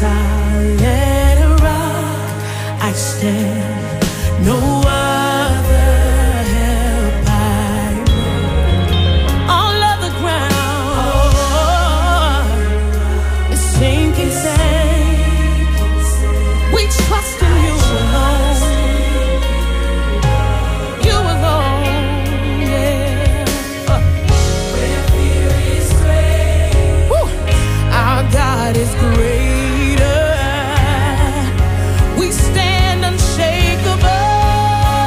solid rock I stand, no other help I know. All of the ground is sinking sand. We trust in you alone. You alone, yeah. Where fear is great, our God is greater. We stand unshakable.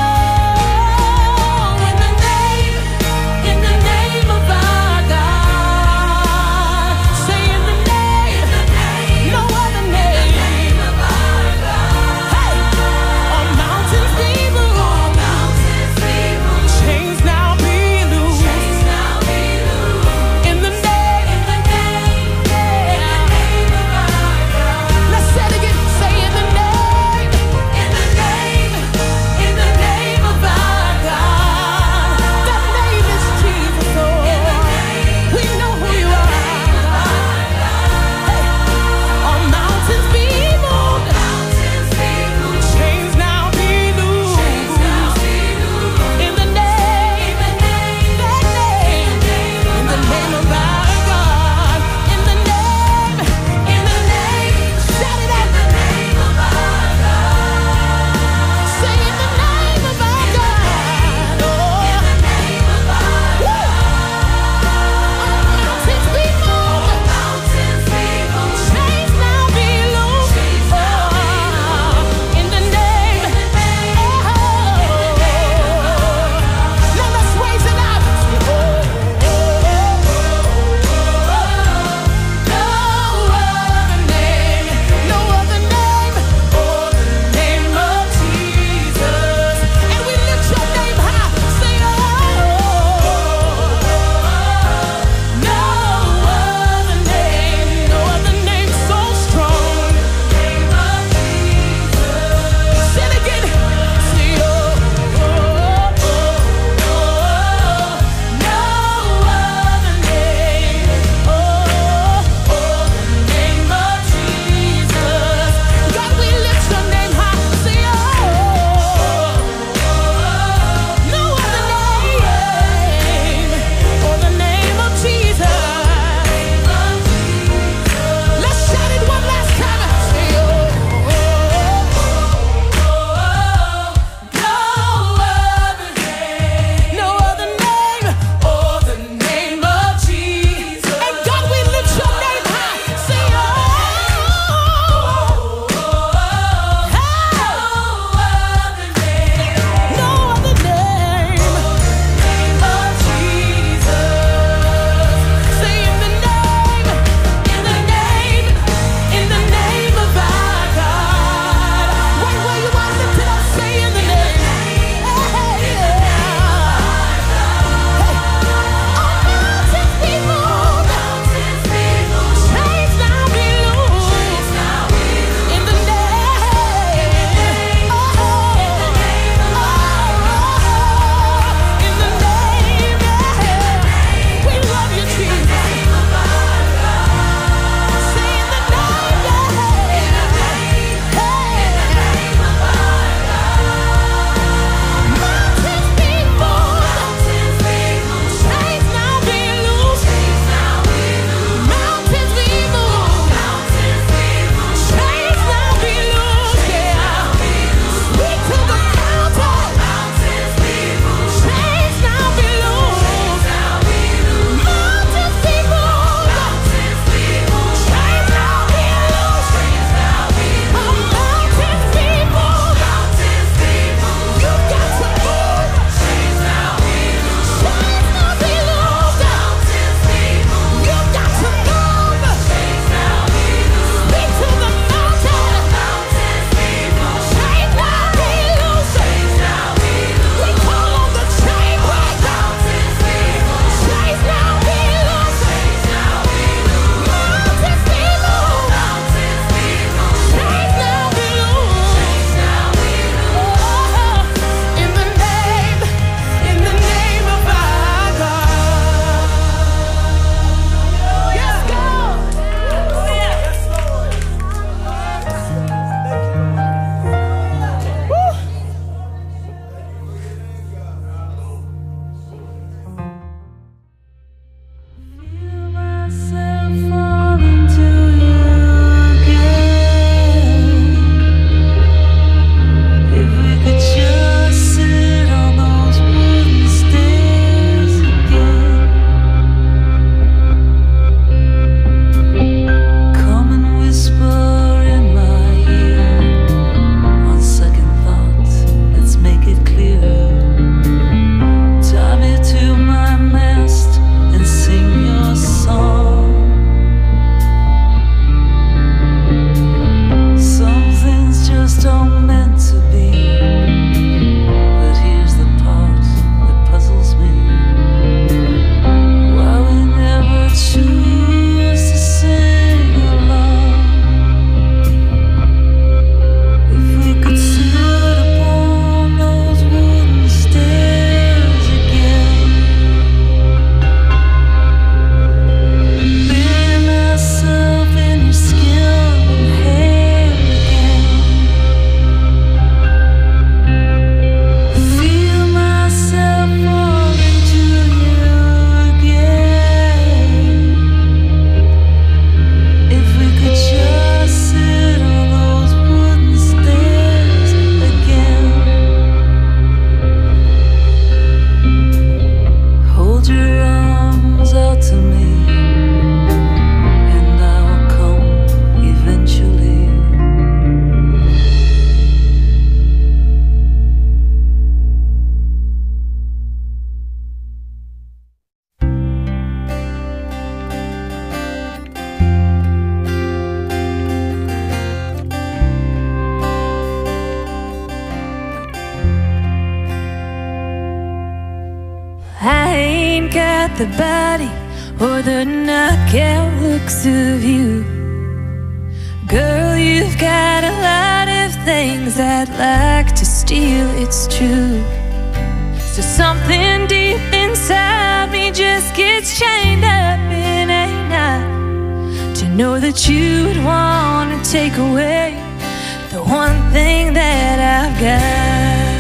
the body or the knockout looks of you. Girl, you've got a lot of things I'd like to steal, it's true. So something deep inside me just gets chained up in a knot, to know that you would want to take away the one thing that I've got.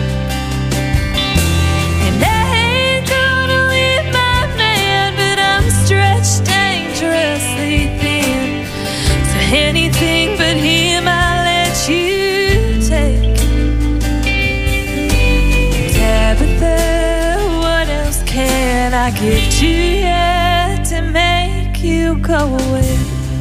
And I ain't gonna leave my man, but I'm stretched dangerously thin. So anything but him I'll let you take. Tabitha, what else can I give to you to make you go away?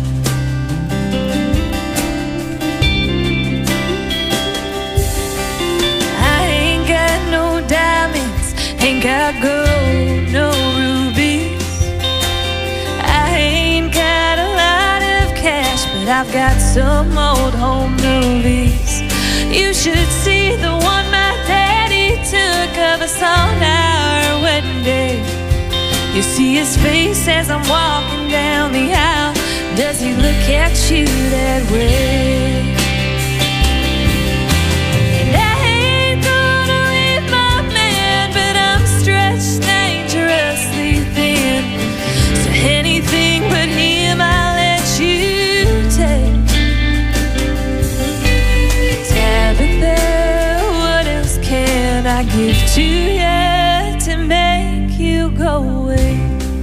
Ain't got gold, no rubies. I ain't got a lot of cash, but I've got some old home movies. You should see the one my daddy took of us on our wedding day. You see his face as I'm walking down the aisle. Does he look at you that way? Anything but him I'll let you take. Tabitha, what else can I give to you to make you go away?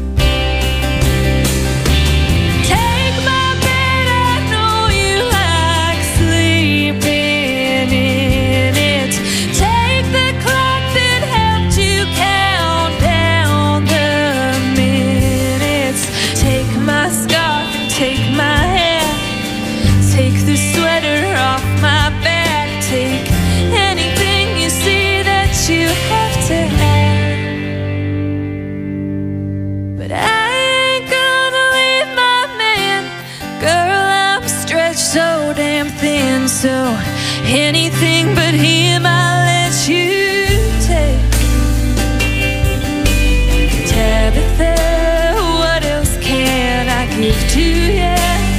Take my bed, I know you like sleeping in it. Take the clock that helped you count down the minutes. Take my scarf and take my hair. Take the sweater off my back. Take anything you see that you have to have. But I ain't gonna leave my man. Girl, I'm stretched so damn thin. So anything but him I'll let you take. Tabitha, give to you.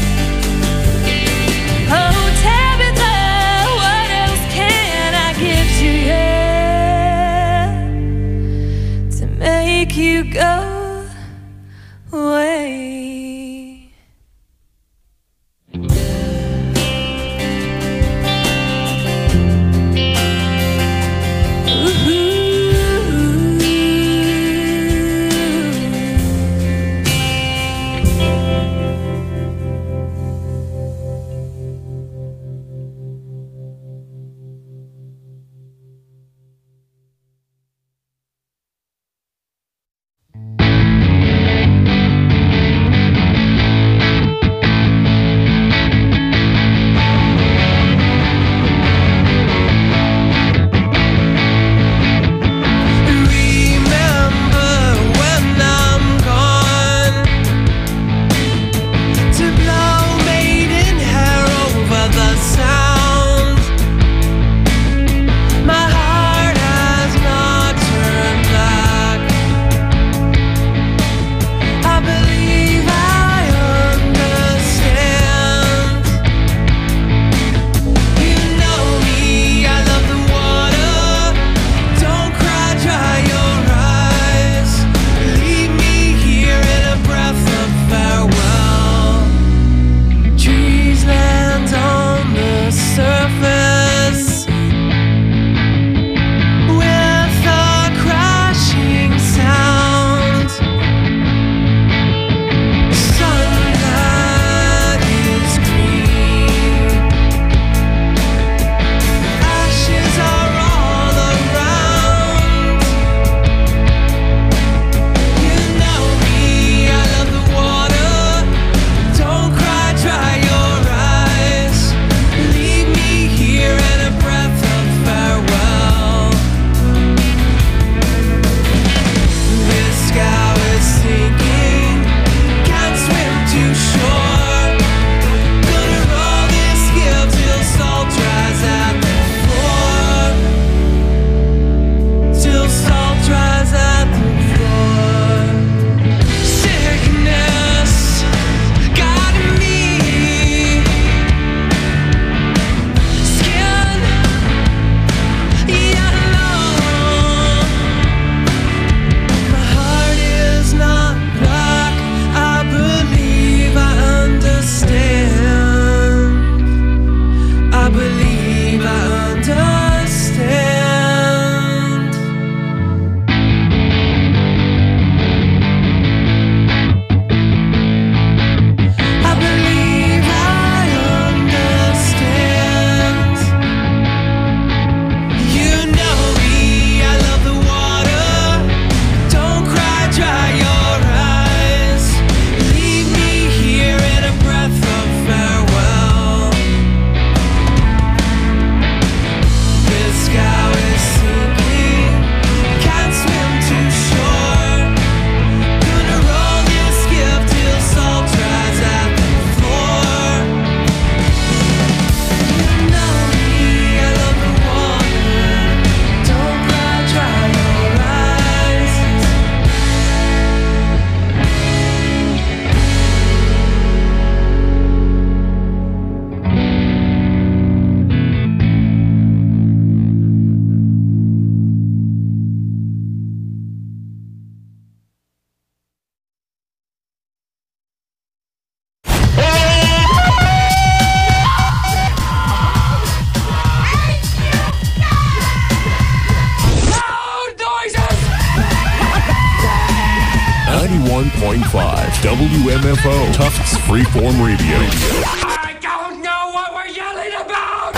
Oh, Tabitha, what else can I give to you to make you go away? KUFO, Tufts Freeform Radio. I don't know what we're yelling about!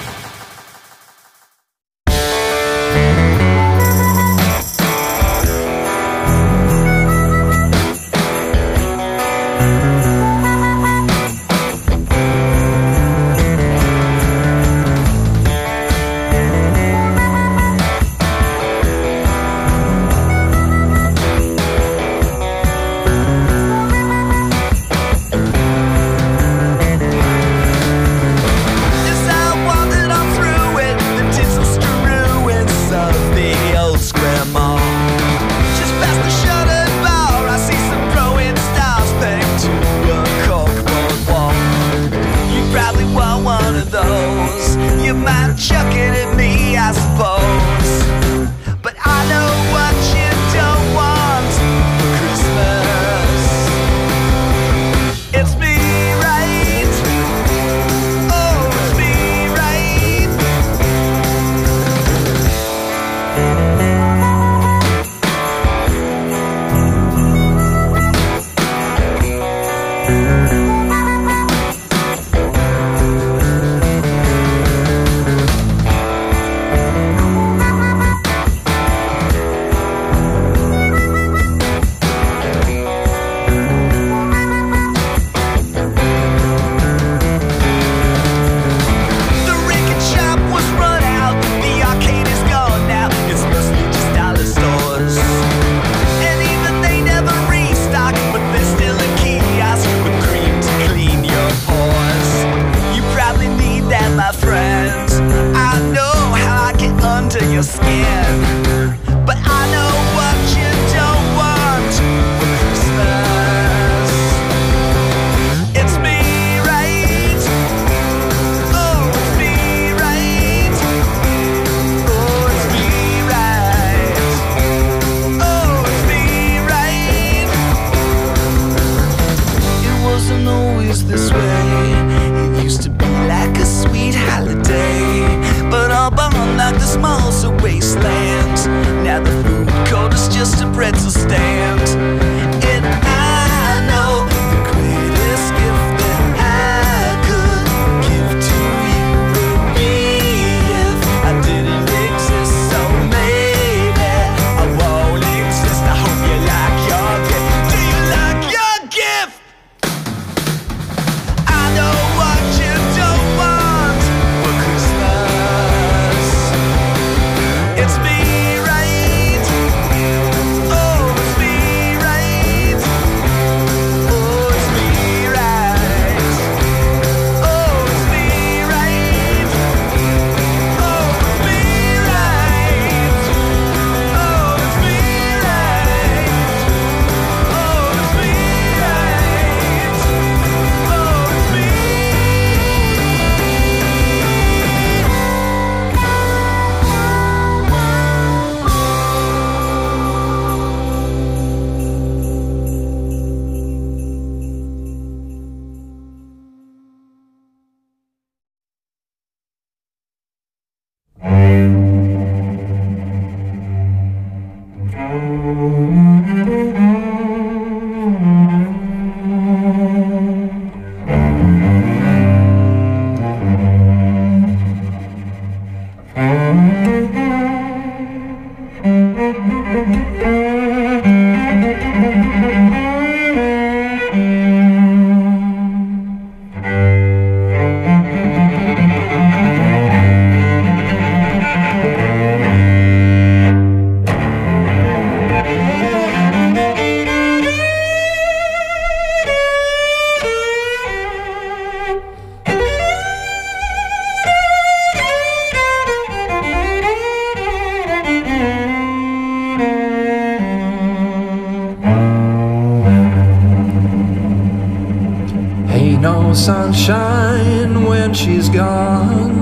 Sunshine when she's gone.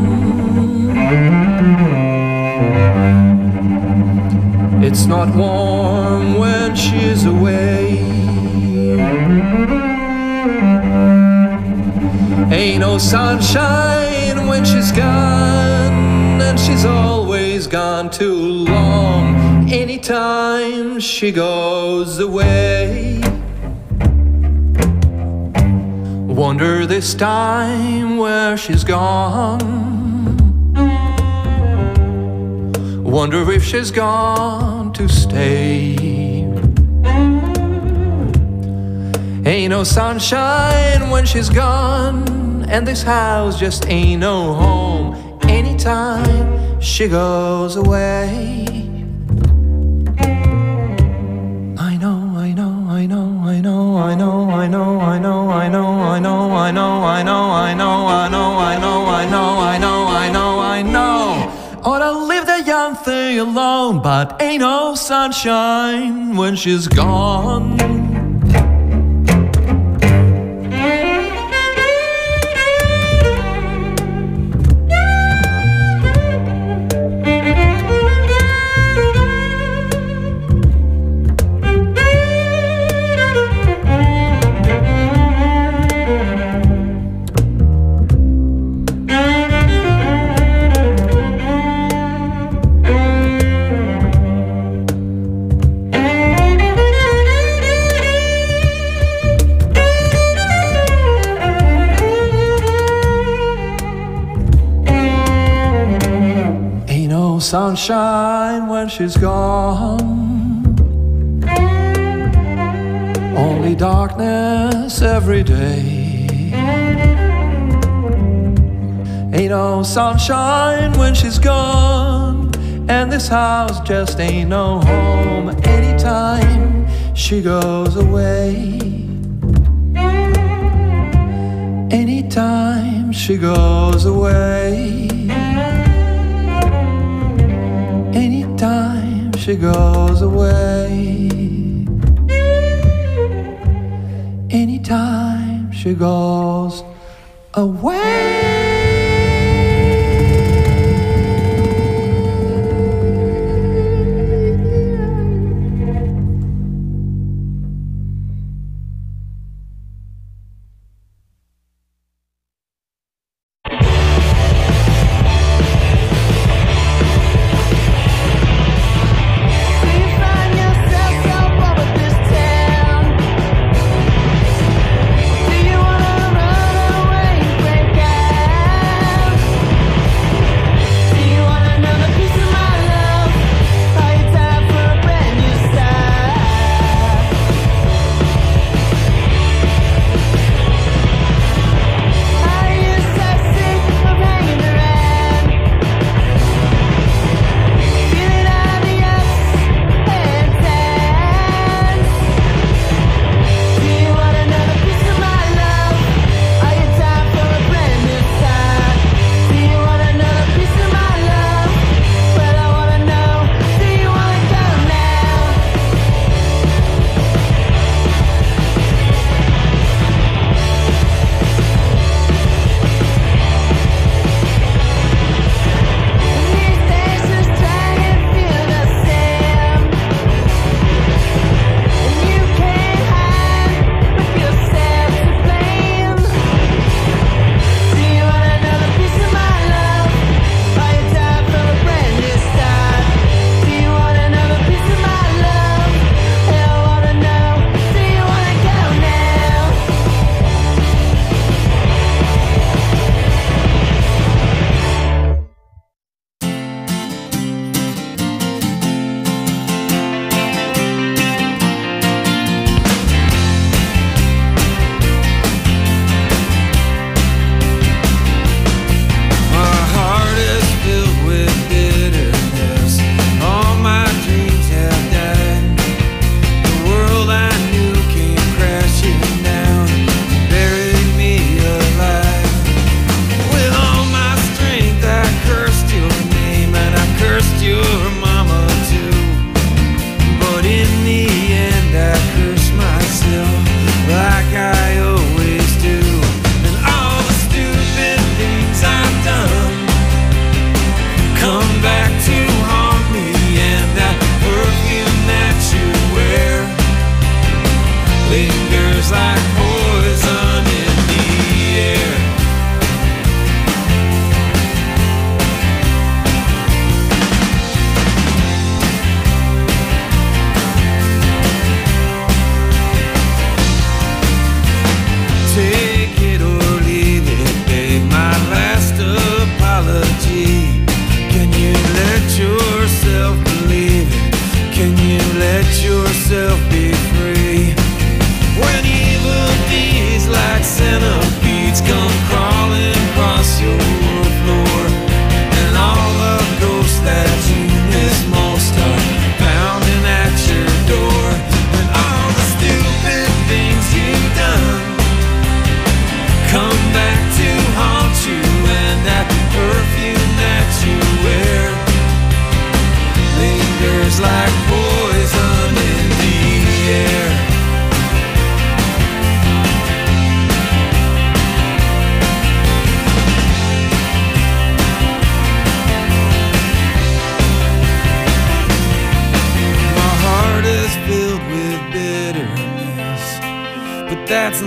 It's not warm when she's away. Ain't no sunshine when she's gone, and she's always gone too long. Anytime she goes away. Wonder this time where she's gone. Wonder if she's gone to stay. Ain't no sunshine when she's gone, and this house just ain't no home anytime she goes away. I know, I know, I know, I know, I know, I know, I know, I know, I know, I know, I know, I know, I know, I know, I know, I know, I know, I know. Ought to leave the young thing alone, but ain't no sunshine when she's gone. Sunshine when she's gone, only darkness every day. Ain't no sunshine when she's gone, and this house just ain't no home anytime she goes away. Anytime she goes away. Anytime she goes away. Anytime she goes away. Do you wanna run away, break out?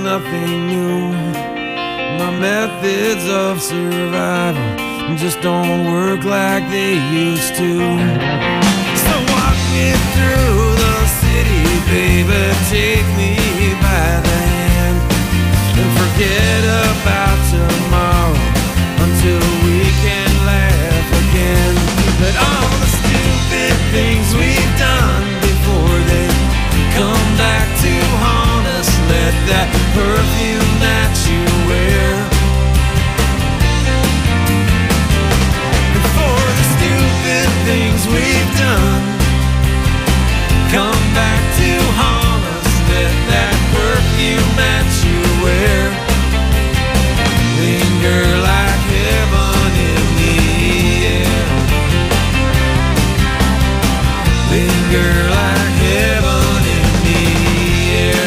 nothing new. My methods of survival just don't work like they used to. So walk me through the city, baby, take me by the hand, and forget about tomorrow until we can laugh again. But all the stupid things we've done before they come back to haunt us. Let that perfume that you wear, before the stupid things we've done come back to haunt us. Let that perfume that you wear linger like heaven in the air. Linger like heaven in the air.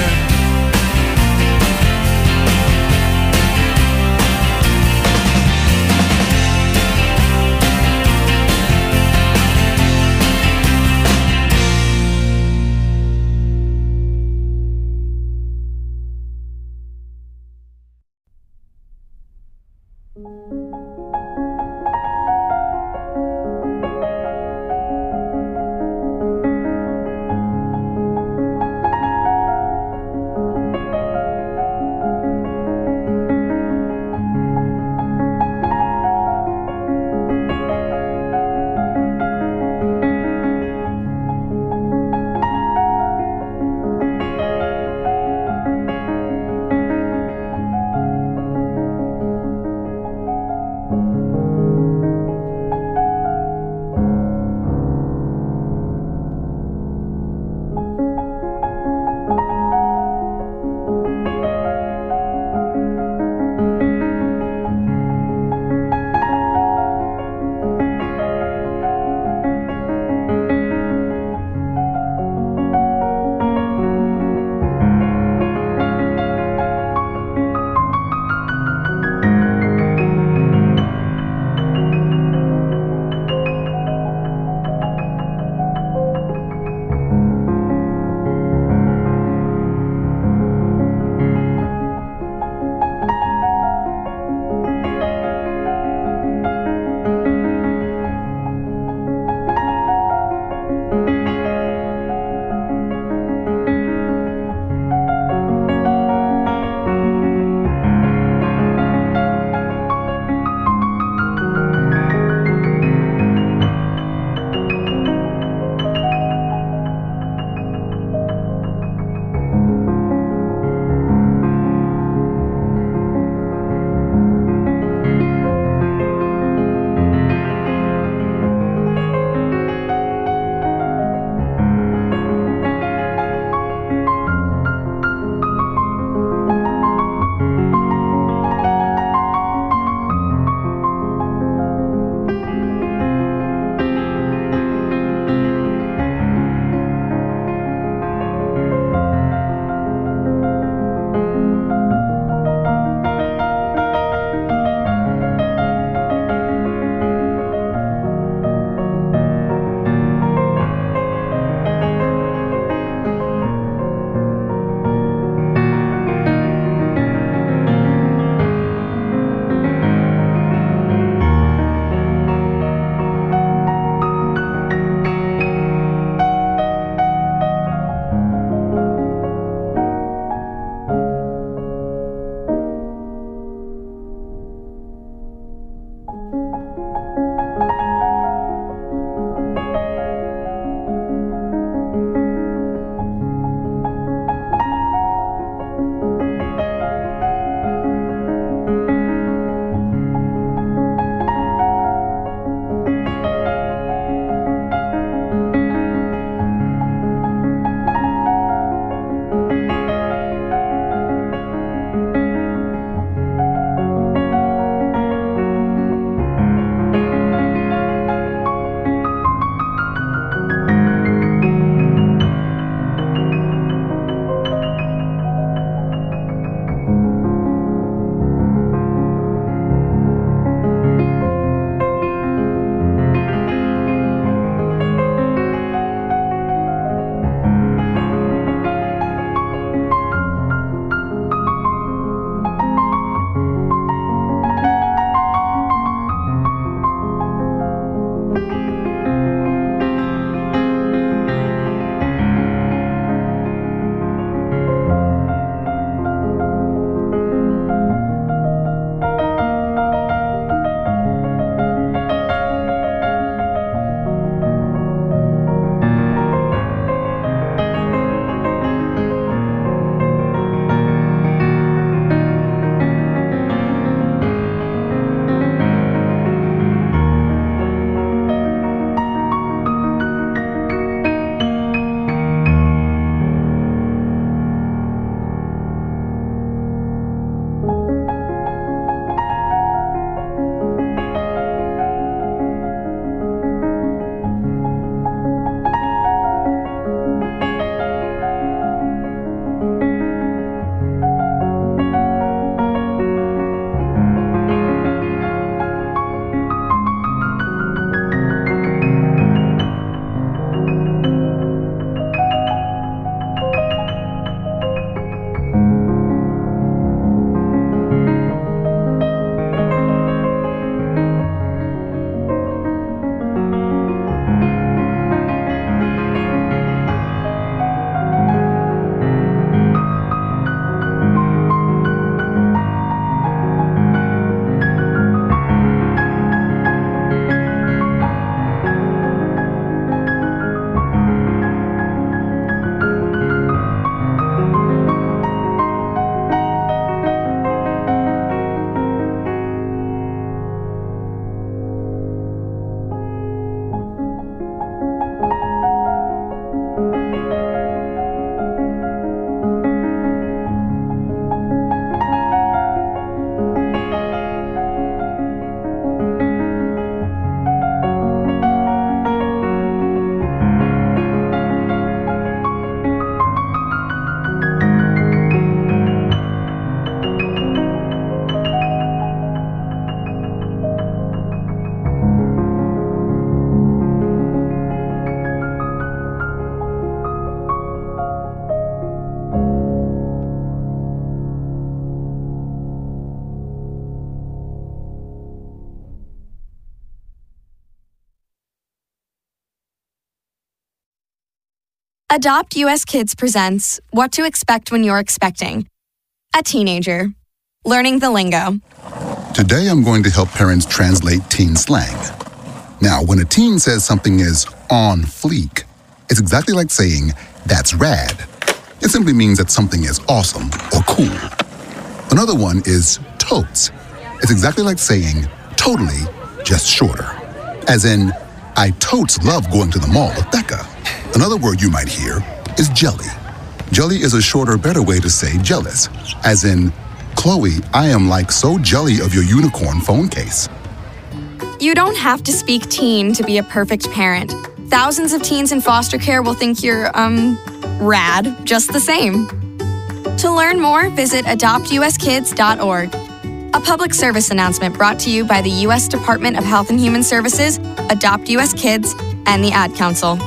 Adopt US Kids presents What to Expect When You're Expecting. A teenager. Learning the lingo. Today I'm going to help parents translate teen slang. Now, when a teen says something is on fleek, it's exactly like saying, that's rad. It simply means that something is awesome or cool. Another one is totes. It's exactly like saying, totally, just shorter. As in, I totes love going to the mall with Becca. Another word you might hear is jelly. Jelly is a shorter, better way to say jealous. As in, Chloe, I am like so jelly of your unicorn phone case. You don't have to speak teen to be a perfect parent. Thousands of teens in foster care will think you're, rad just the same. To learn more, visit adoptuskids.org. A public service announcement brought to you by the U.S. Department of Health and Human Services, Adopt U.S. Kids, and the Ad Council.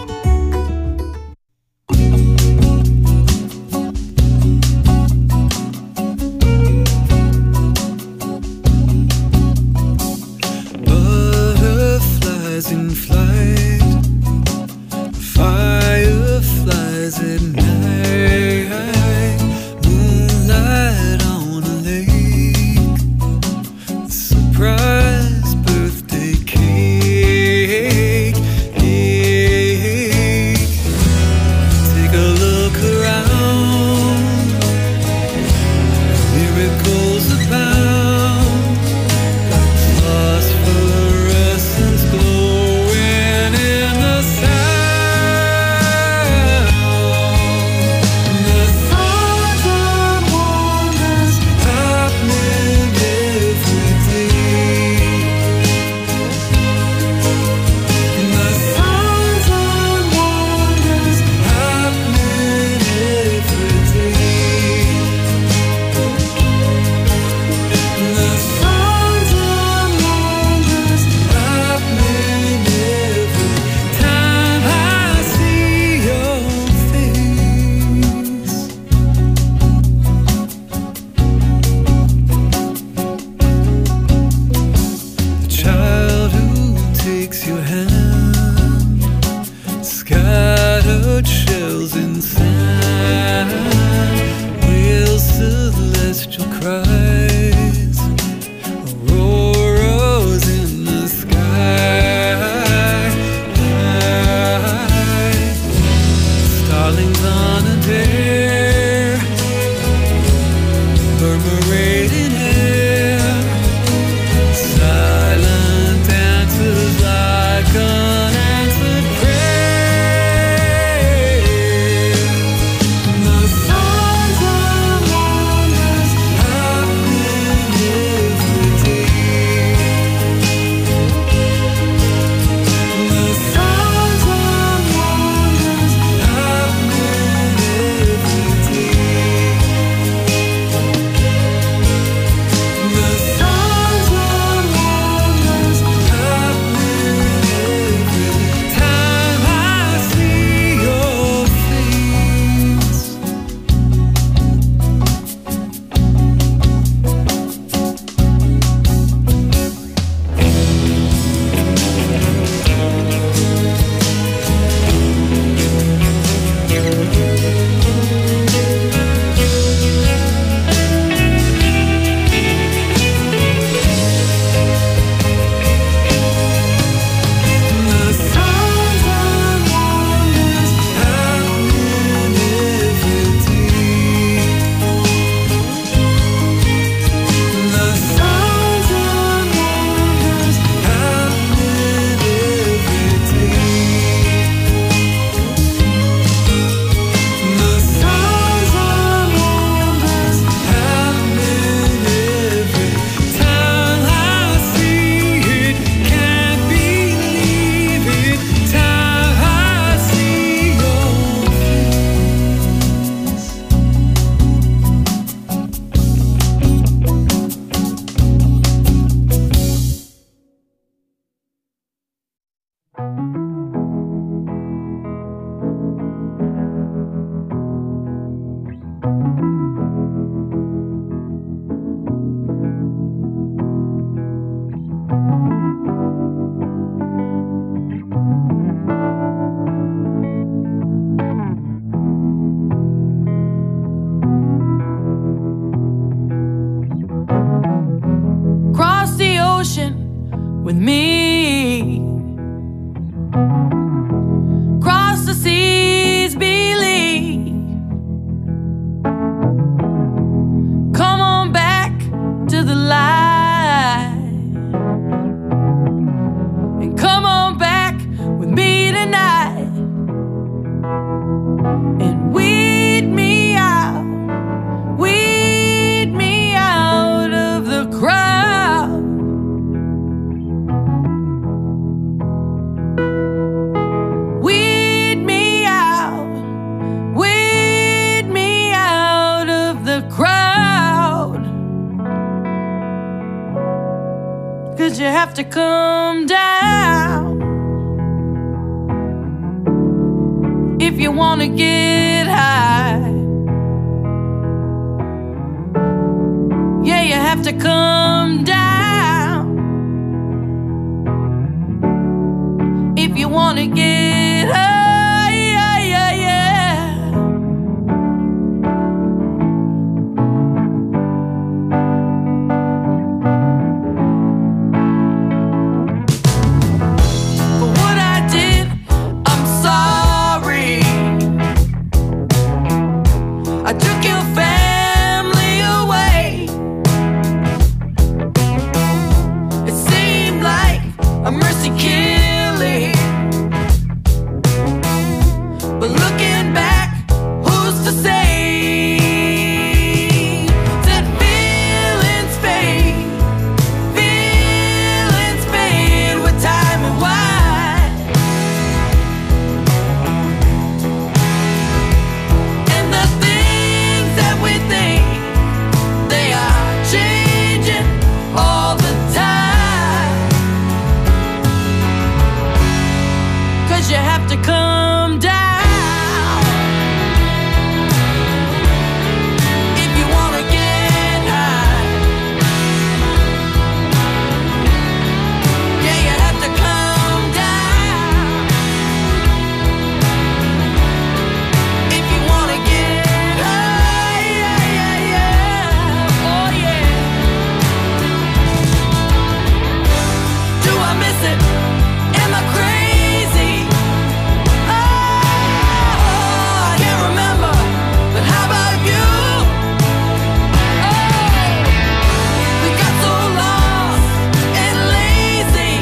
Butterflies in flight, fireflies at night, moonlight on a lake, surprise birthday cake, yeah. with me. Cross the seas, believe. Come on back to the light, and come on back with me tonight, and weed me out of the crowd. Weed me out of the crowd. 'Cause you have to come down if you wanna get high. Yeah, you have to come down if you wanna get high. Yeah, yeah, yeah. For what I did, I'm sorry. I took your family away. It seemed like a mercy killing, but looking back, who's to say that feelings fade with time and wine, and the things that we think, they are changing all the time. 'Cause you have to come down if you wanna get high. Yeah, you have to come down if you wanna get high. Yeah, yeah, yeah. Oh yeah. Do I miss it? Am I crazy? Oh, I can't remember, but how about you? Oh, we got so lost and lazy,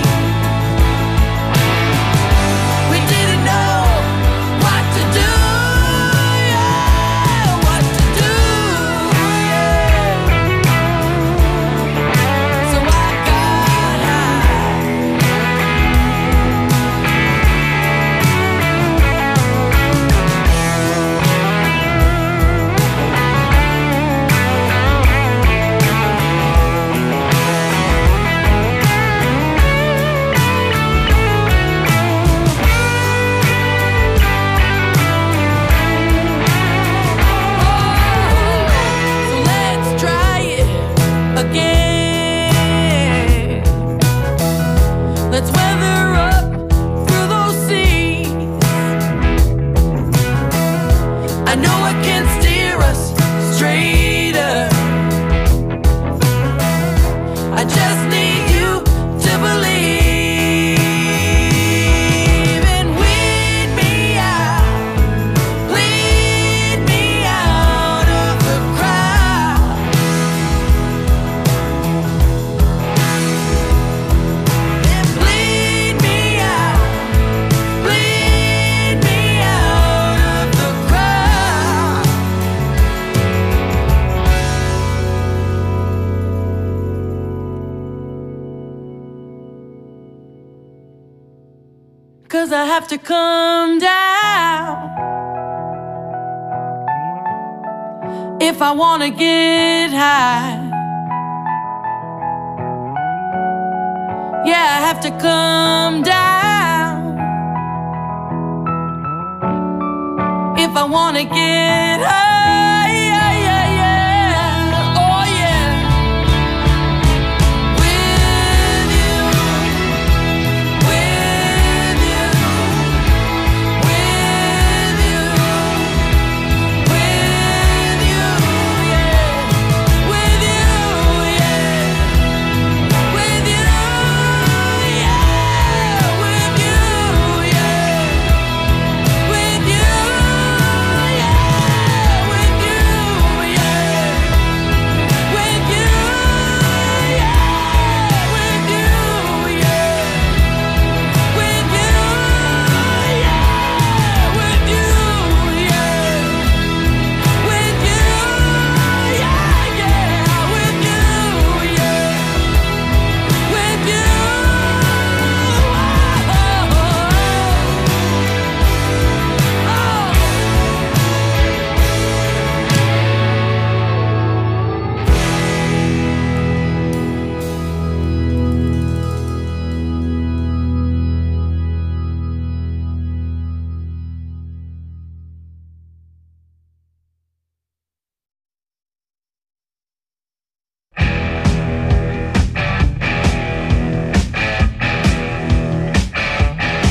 we didn't know what to do. Yeah, what to do. Yeah. So I got high. So let's try it again. Let's weather up through those seas. I know it can steer us straighter. I just need you to believe, and weed me out of the crowd. And bleed me out of the crowd. 'Cause I have to come down if I wanna get high. Yeah, I have to come down if I wanna get high. Yeah, yeah, yeah. Oh yeah. With you, with you, with you, with you, yeah. With you, yeah. With you,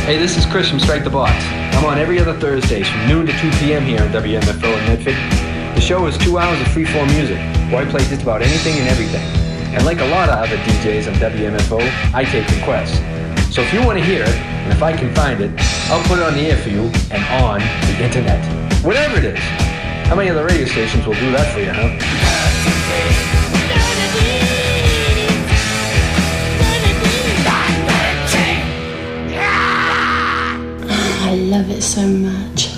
Hey, this is Chris from Strike the Box. I'm on every other Thursdays from noon to 2 p.m. here on WMFO in Medford. The show is 2 hours of freeform music, where I play just about anything and everything. And like a lot of other DJs on WMFO, I take requests. So if you want to hear it, and if I can find it, I'll put it on the air for you and on the internet. Whatever it is. How many other radio stations will do that for you, huh? I love it so much.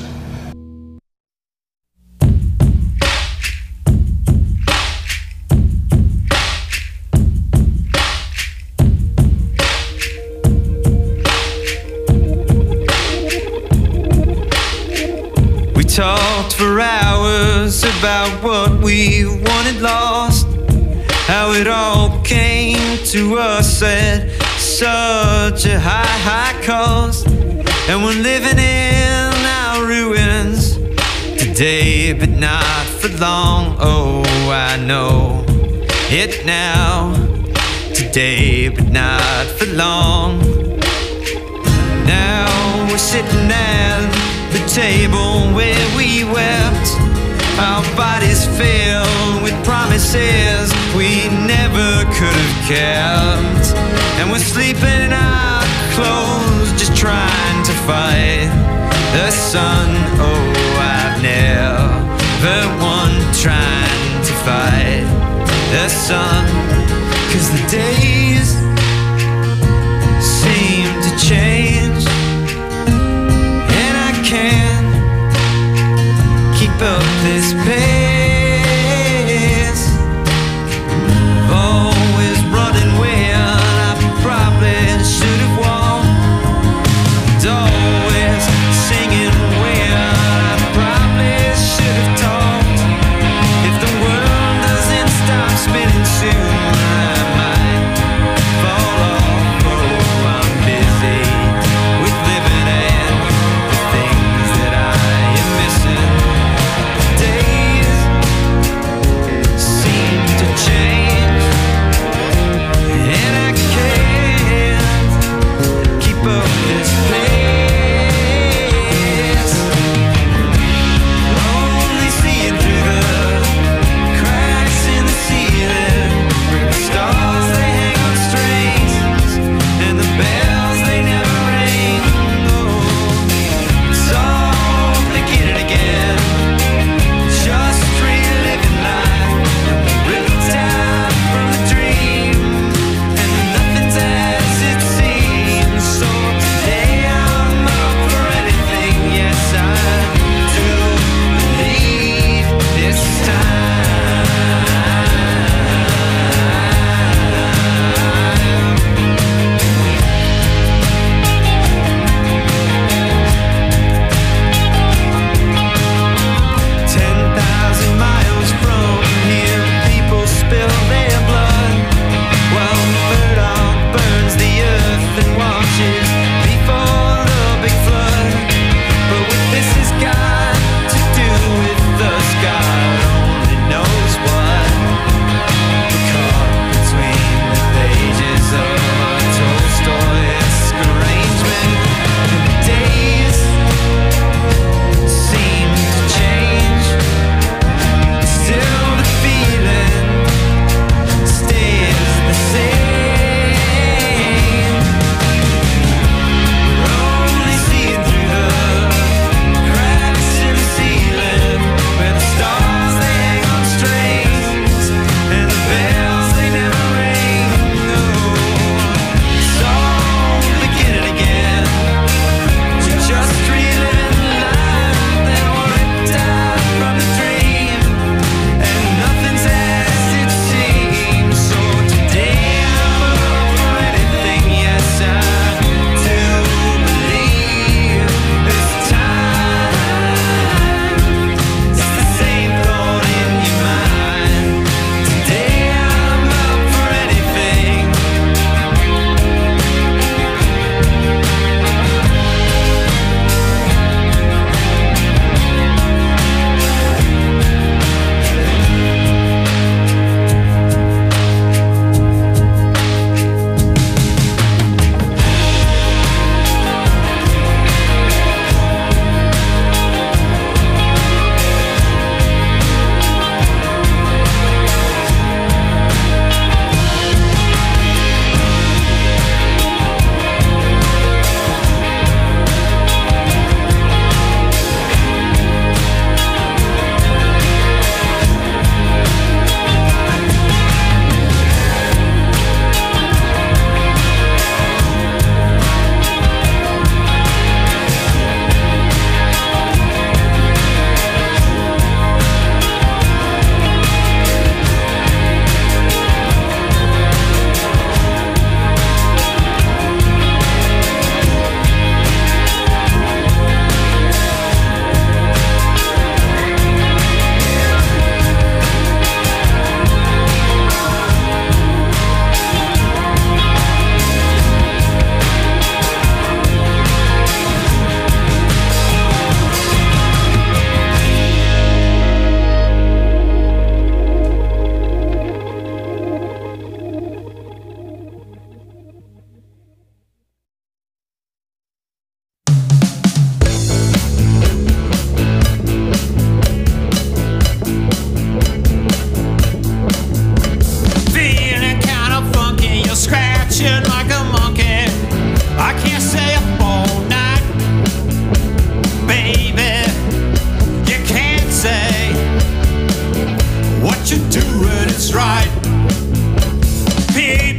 We talked for hours about what we wanted lost, how it all came to us at such a high cost. And we're living in our ruins today, but not for long. Oh, I know it now. Today, but not for long. Now we're sitting at the table where we wept, our bodies filled with promises we never could have kept. And we're sleeping in our clothes, just trying to fight the sun. Oh, I've never won trying to fight the sun, 'cause the days seem to change, and I can't keep up this pace. Always running when I probably should have walked. Always singing when I probably should have talked. If the world doesn't stop spinning soon,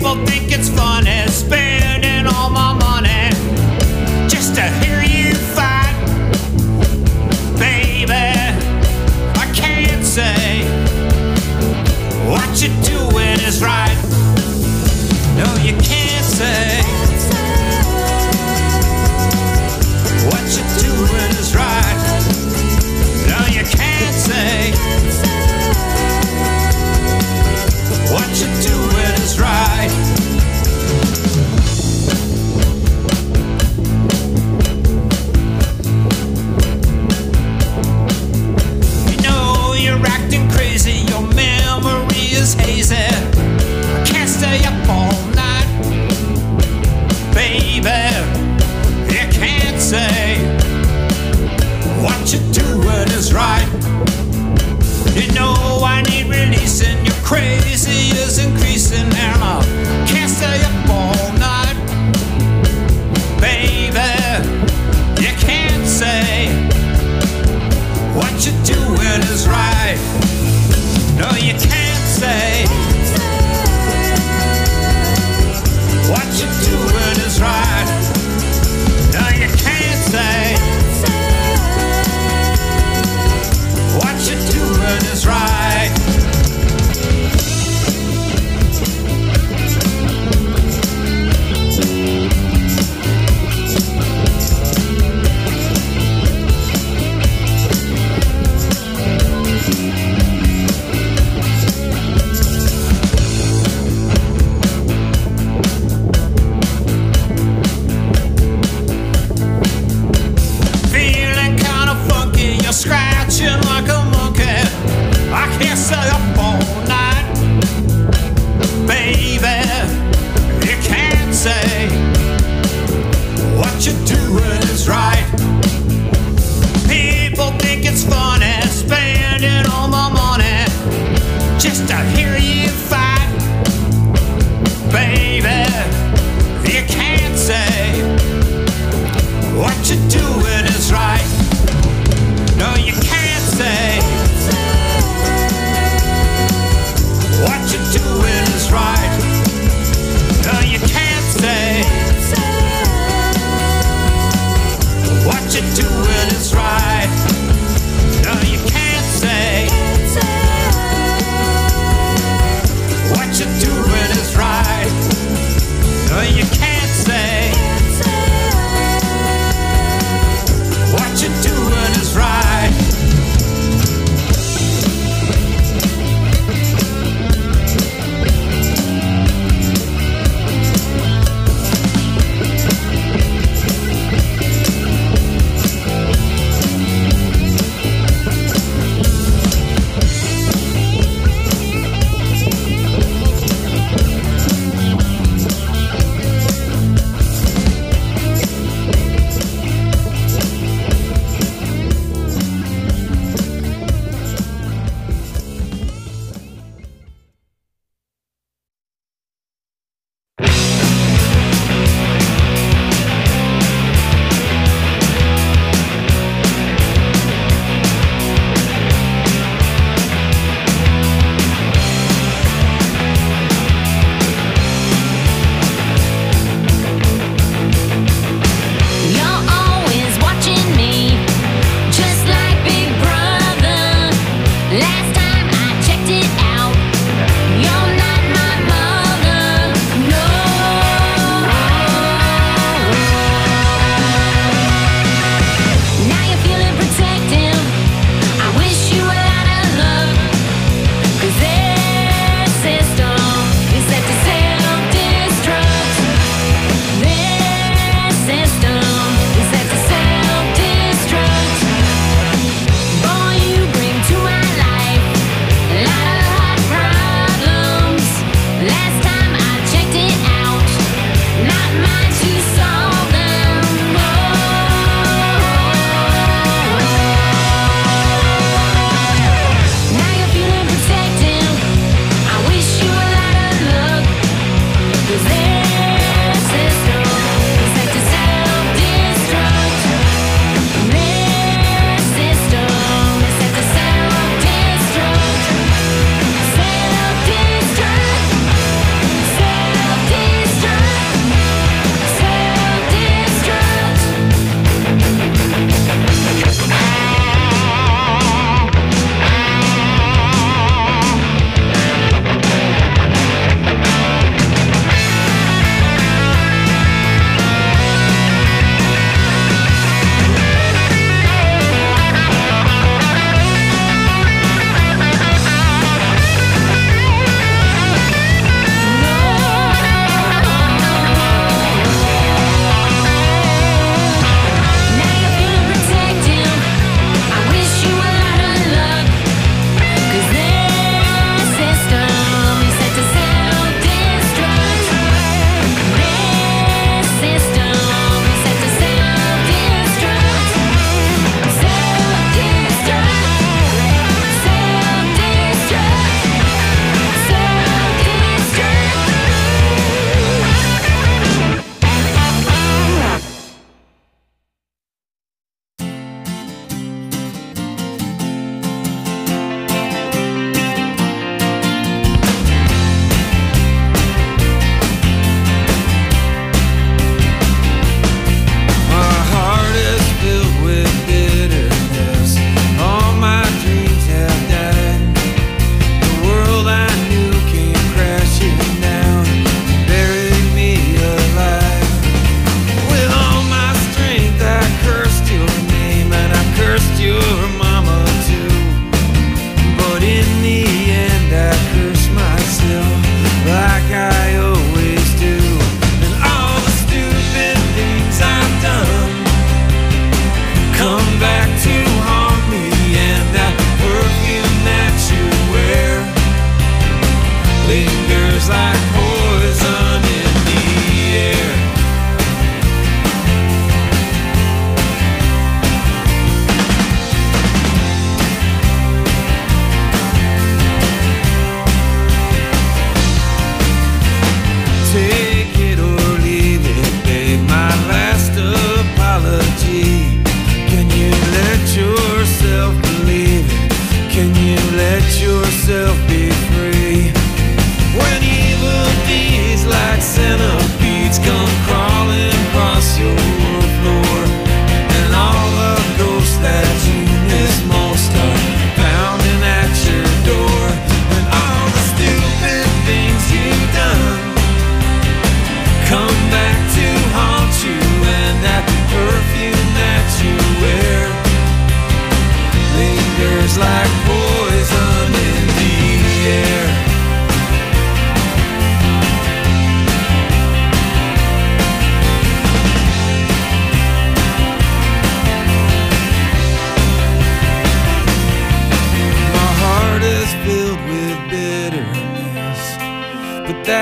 people think it's funny spending all my money just to hear you fight. Baby, I can't say what you're doing is right. No, you can't say what you're doing is right. No, you can't say what you're doing is right.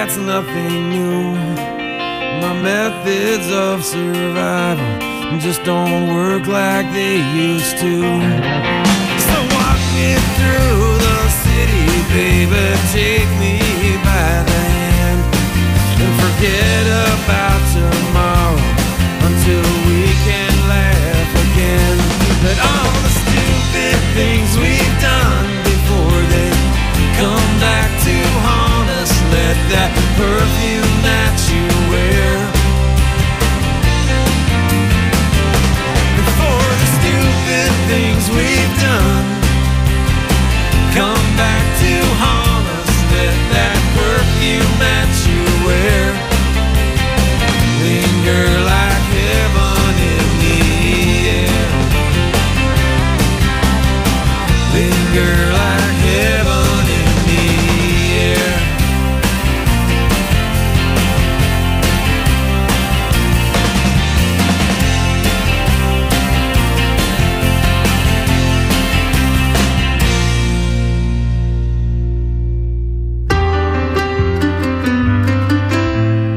that's nothing new. My methods of survival just don't work like they used to. So walk me through the city, baby, take me by the hand, and forget about tomorrow until we can laugh again. But all the stupid things we've done before they come back to haunt us, let that perfume